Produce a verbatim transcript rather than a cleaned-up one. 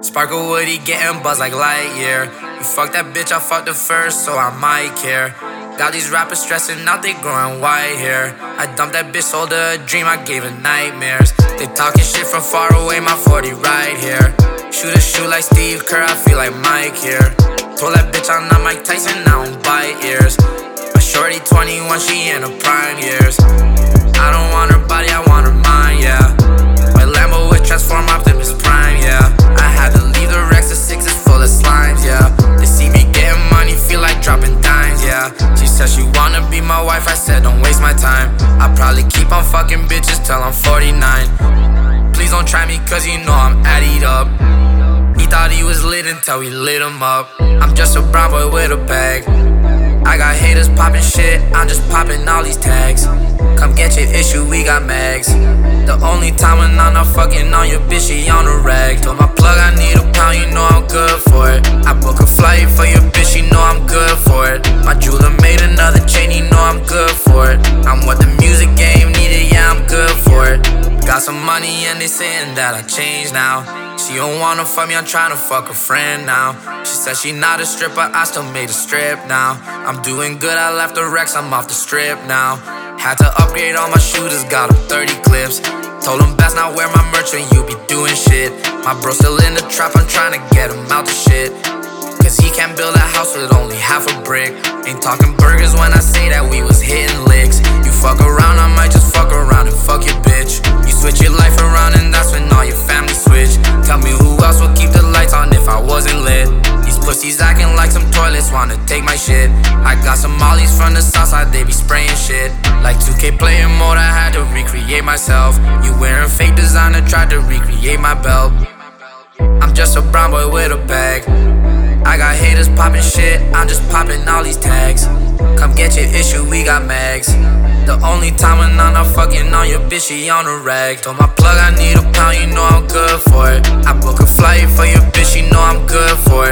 Sparkle Woody getting buzzed like Lightyear. You fuck that bitch, I fucked her first, so I might care. Got these rappers stressing out, they growing white hair. I dumped that bitch, sold her a dream, I gave her nightmares. They talking shit from far away, my forty right here. Shoot a shoot like Steve Kerr, I feel like Mike here. Told that bitch I'm not Mike Tyson, I don't bite ears. My shorty twenty-one, she in her prime years. I don't want her body, I want her mind, yeah. White Lambo with Transform Optimus Prime, yeah. I had to leave the Rex, the sixes full of slimes, yeah. They see me getting money, feel like dropping dimes, yeah. She said she wanna be my wife, I said don't waste my time. I probably keep on fucking bitches till I'm forty-nine. Please don't try me cause you know I'm added up. He thought he was lit until we lit him up. I'm just a brown boy with a bag. I got haters popping shit, I'm just popping all these tags. Come get your issue, we got mags. The only time when I'm not fucking on your bitch, she on the rag. Told my plug I need a pound, you know I'm good for it. I book a flight for your bitch, you know I'm good for it. My jeweler made another chain, you know I'm good for it. I'm what the music game needed, yeah, I'm good for it. Got some money and they saying that I changed now. She don't wanna fuck me, I'm tryna fuck a friend now. She said she not a stripper, I still made a strip now. I'm doing good, I left the Rex, I'm off the strip now. Had to upgrade all my shooters, got them thirty clips. Told them best not wear my merch when you be doing shit. My bro still in the trap, I'm tryna get him out the shit. Cause he can't build a house with only half a brick. Ain't talking burgers when I say that we was hitting licks. You fuck around, I might just fuck around and fuck your bitch. You switch your life around and that's when all your family switch. Tell me who else would keep the lights on if I wasn't lit. These pussies acting like some toilets, wanna take my shit. I got some mollies from the south side, they be spraying shit. Like two K player mode, I had to recreate myself. You wearing fake designer, tried to recreate my belt. I'm just a brown boy with a bag. I got haters popping shit, I'm just popping all these tags. Come get your issue, we got mags. The only time when I'm not fucking on your bitch, she on the rag. Told my plug I need a pound, you know I'm good for it. I book a flight for your bitch, you know I'm good for it.